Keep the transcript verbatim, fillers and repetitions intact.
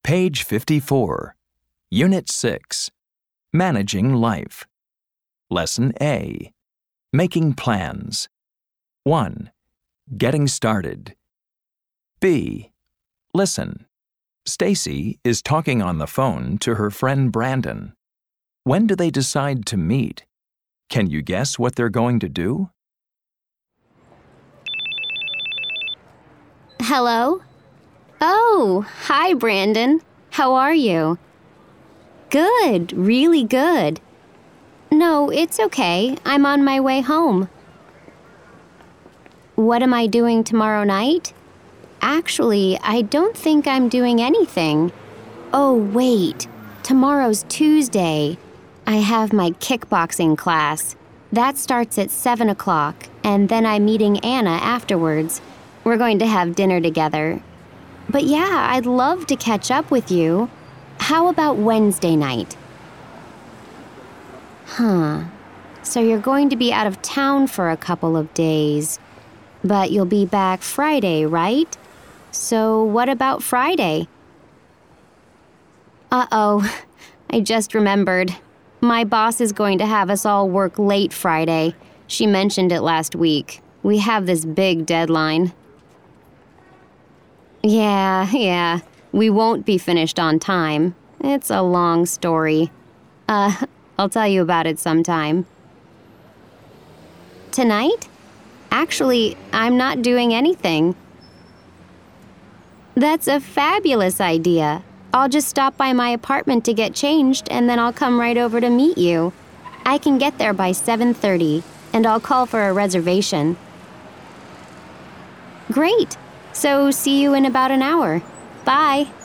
Page fifty-four, Unit six, Managing Life. Lesson A, Making Plans. one. Getting started. B. Listen. Stacy is talking on the phone to her friend Brandon. When do they decide to meet? Can you guess what they're going to do? Hello? Oh, hi, Brandon. How are you? Good, really good. No, it's okay. I'm on my way home. What am I doing tomorrow night? Actually, I don't think I'm doing anything. Oh, wait. Tomorrow's Tuesday. I have my kickboxing class. That starts at seven o'clock, and then I'm meeting Anna afterwards. We're going to have dinner together. But yeah, I'd love to catch up with you. How about Wednesday night? Huh. So you're going to be out of town for a couple of days. But you'll be back Friday, right? So what about Friday? Uh-oh. I just remembered. My boss is going to have us all work late Friday. She mentioned it last week. We have this big deadline. Yeah, yeah. We won't be finished on time. It's a long story. Uh, I'll tell you about it sometime. Tonight? Actually, I'm not doing anything. That's a fabulous idea. I'll just stop by my apartment to get changed, and then I'll come right over to meet you. I can get there by seven thirty, and I'll call for a reservation. Great. So see you in about an hour. Bye.